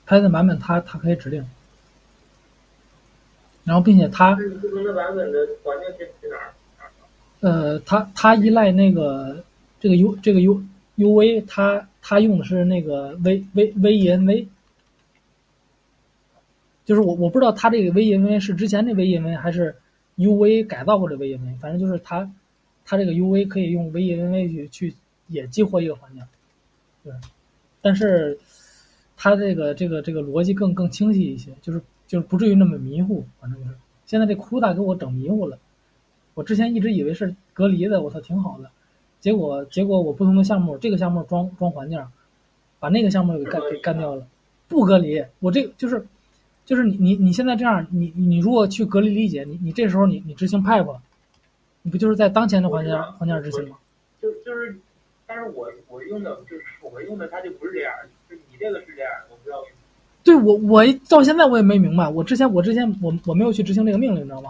Python 版本它可以指令，然后并且它那你不同的版本的环境去哪儿？ 它依赖那个UV，它用的是那个 VENV，就是我不知道它这个 VENV 是之前的 VENV 还是 UV 改造过的 VENV，反正就是它这个 UV 可以用 VENV 去也激活一个环境，对，但是它这个逻辑更清晰一些，就是不至于那么迷糊，反正就是现在这 CUDA 给我整迷糊了。我之前一直以为是隔离的，我操挺好的，结果我不同的项目，这个项目装环境，把那个项目给干掉了，不隔离，我这个就是你现在这样，你如果去隔离理解，你这时候你执行 pipe，你不就是在当前的环境执行吗？ 就是，但是我用的就是我用的它就不是这样，就是你这个是这样，我不知道为什么。 对我到现在我也没明白，我之前我没有去执行这个命令，你知道吗？